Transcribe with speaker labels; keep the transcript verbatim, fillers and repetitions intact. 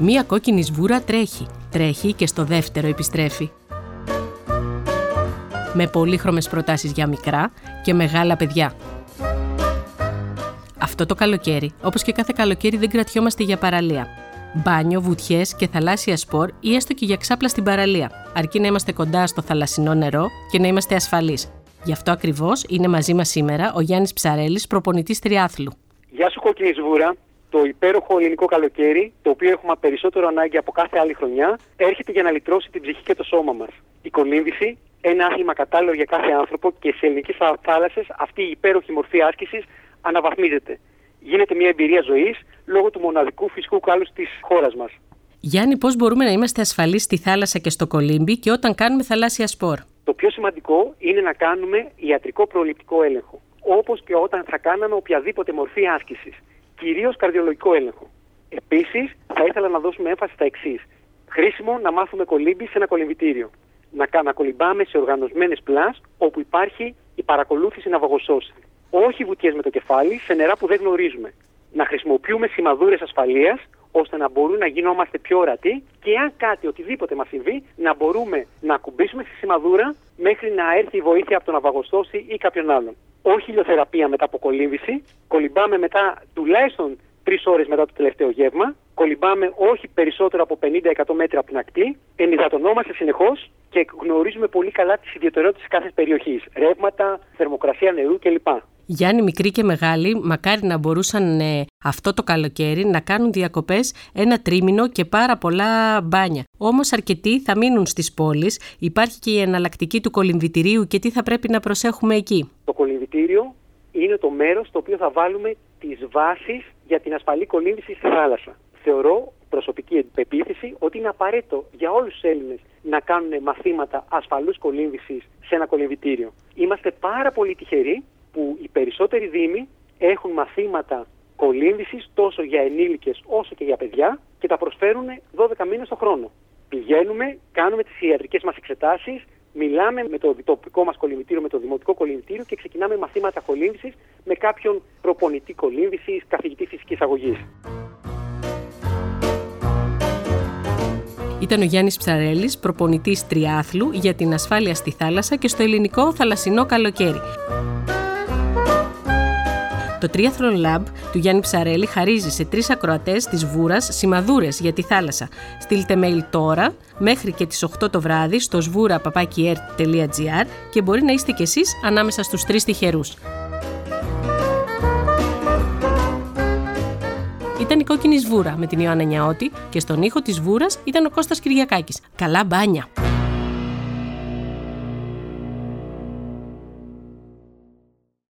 Speaker 1: Μία κόκκινη σβούρα τρέχει, τρέχει και στο δεύτερο επιστρέφει. Με πολύχρωμες προτάσεις για μικρά και μεγάλα παιδιά. Αυτό το καλοκαίρι, όπως και κάθε καλοκαίρι, δεν κρατιόμαστε για παραλία. Μπάνιο, βουτιές και θαλάσσια σπορ ή έστω και για ξάπλα στην παραλία, αρκεί να είμαστε κοντά στο θαλασσινό νερό και να είμαστε ασφαλείς. Γι' αυτό ακριβώς είναι μαζί μας σήμερα ο Γιάννης Ψαρέλης, προπονητής τριάθλου.
Speaker 2: Γεια σου κόκκινη σβούρα. Το υπέροχο ελληνικό καλοκαίρι, το οποίο έχουμε περισσότερο ανάγκη από κάθε άλλη χρονιά, έρχεται για να λυτρώσει την ψυχή και το σώμα μας. Η κολύμβηση, ένα άθλημα κατάλληλο για κάθε άνθρωπο και σε ελληνικές θάλασσες αυτή η υπέροχη μορφή άσκησης αναβαθμίζεται. Γίνεται μια εμπειρία ζωής λόγω του μοναδικού φυσικού κάλους της χώρας μας.
Speaker 1: Γιάννη, πώς μπορούμε να είμαστε ασφαλείς στη θάλασσα και στο κολύμπι και όταν κάνουμε θαλάσσια σπορ?
Speaker 2: Το πιο σημαντικό είναι να κάνουμε ιατρικό προληπτικό έλεγχο, όπως και όταν θα κάναμε οποιαδήποτε μορφή άσκησης, κυρίως καρδιολογικό έλεγχο. Επίσης, θα ήθελα να δώσουμε έμφαση στα εξής. Χρήσιμο να μάθουμε κολύμπι σε ένα κολυμβητήριο. Να, να κολυμπάμε σε οργανωσμένες πλάς όπου υπάρχει η παρακολούθηση ναυαγοσώση. Όχι βουτιές με το κεφάλι σε νερά που δεν γνωρίζουμε. Να χρησιμοποιούμε σημαδούρες ασφαλείας ώστε να μπορούμε να γινόμαστε πιο ορατοί και αν κάτι, οτιδήποτε μας συμβεί, να μπορούμε να ακουμπήσουμε στη σημαδούρα μέχρι να έρθει η βοήθεια από τον ναυαγοσώση ή κάποιον άλλον. Όχι ηλιοθεραπεία μετά από κολύμβηση. Κολυμπάμε μετά τουλάχιστον τρεις ώρες μετά το τελευταίο γεύμα. Κολυμπάμε όχι περισσότερο από πενήντα με εκατό μέτρα από την ακτή. Ενυδατωνόμαστε συνεχώς και γνωρίζουμε πολύ καλά τις ιδιαιτερότητες κάθε περιοχής. Ρεύματα, θερμοκρασία νερού κλπ.
Speaker 1: Γιάννη, μικροί και μεγάλοι, μακάρι να μπορούσαν ε, αυτό το καλοκαίρι να κάνουν διακοπές ένα τρίμηνο και πάρα πολλά μπάνια. Όμως αρκετοί θα μείνουν στις πόλεις. Υπάρχει και η εναλλακτική του κολυμβητηρίου και τι θα πρέπει να προσέχουμε εκεί?
Speaker 2: Το κολυμβητήριο είναι το μέρος στο οποίο θα βάλουμε τις βάσεις για την ασφαλή κολύμβηση στη θάλασσα. Θεωρώ, προσωπική πεποίθηση, ότι είναι απαραίτητο για όλους τους Έλληνες να κάνουν μαθήματα ασφαλούς κολύμβησης σε ένα κολυμβητήριο. Είμαστε πάρα πολύ τυχεροί που οι περισσότεροι δήμοι έχουν μαθήματα κολύμβησης τόσο για ενήλικες όσο και για παιδιά και τα προσφέρουν δώδεκα μήνες το χρόνο. Πηγαίνουμε, κάνουμε τις ιατρικές μας εξετάσεις, μιλάμε με το τοπικό μας κολυμβητήριο, με το δημοτικό κολυμβητήριο και ξεκινάμε μαθήματα κολύμβησης με κάποιον προπονητή κολύμβησης, καθηγητή φυσικής αγωγής.
Speaker 1: Ήταν ο Γιάννης Ψαρέλης, προπονητής τριάθλου για την ασφάλεια στη θάλασσα και στο ελληνικό θαλασσινό καλοκαίρι. Το Triathlon Lab του Γιάννη Ψαρέλη χαρίζει σε τρεις ακροατές της Βούρας σημαδούρες για τη θάλασσα. Στείλτε mail τώρα μέχρι και τις οκτώ το βράδυ στο σβούρα παπάκι ερτ τελεία τζι άρ και μπορεί να είστε κι εσείς ανάμεσα στους τρεις τυχερούς. Ήταν η Κόκκινη Σβούρα με την Ιωάννα Νιαώτη και στον ήχο της Βούρας ήταν ο Κώστας Κυριακάκης. Καλά μπάνια!